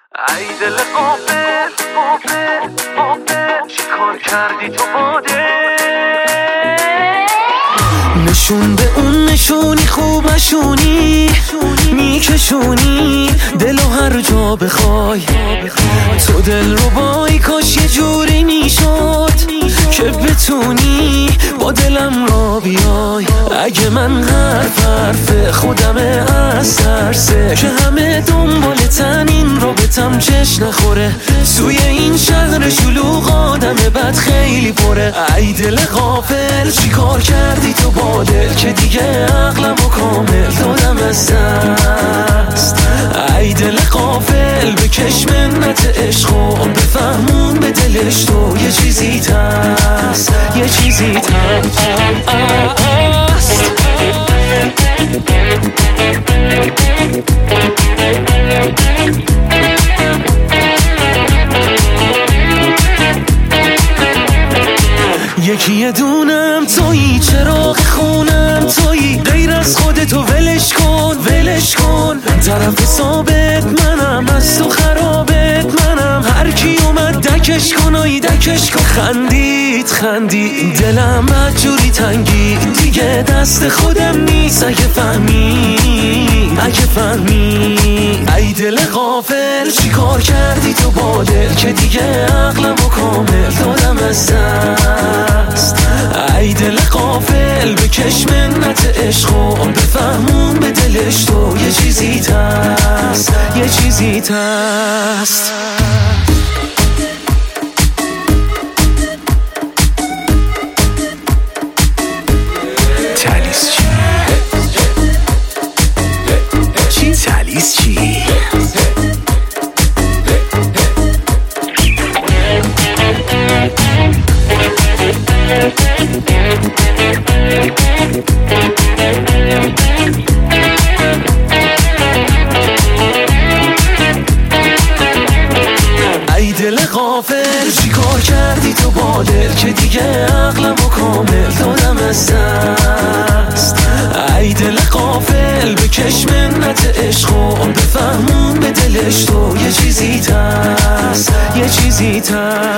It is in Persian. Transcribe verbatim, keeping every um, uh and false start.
ای دل غافل غافل غافل چی کار کردی تو باده؟ نشون به اون نشونی خوب نشونی میکشونی دلو هر جا بخوای، تو دل رو بای کاش یه جوری میشد که بتونی با دلم را بیای. اگه من حرف حرف خودمه از ترسه که همه دنبالتن این رابطم چش نخوره، توی این شهر شلوغ آدم بد خیلی پره. ای دل غافل چی کار کردی تو با دل که دیگه عقلمو کامل دادم از دست. ای دل غافل بکش منت عشقو بفهمون به دلش تو یه چیزی هست، یه چیزی هست. یکی یه دونم تویی، چراغ خونم تویی، غیر از خودتو ولش کن ولش کن. طرف ثابت منم، از تو خرابت منم، هر کی اومد دکش کن آی دکش کن. خندید خندید دلم بد جوری تنگی، دیگه دست خودم نیست اگه فهمی اگه فهمی. ای دل غافل چی کار کردی تو با دل که دیگه عقلمو کامل دادم از دست. ای دل غافل بکش منت عشقو بفهمون به دلش تو یه چیزی هست، یه چیزی هست. تالیس چی؟ چی تالیس چی؟ ای دل غافل چی کار کردی تو با دل که دیگه عقلمو کامل دادم از دست. ای دل غافل بکش منت عشقو بفهمون به دلش تو یه چیزی هست، یه چیزی هست.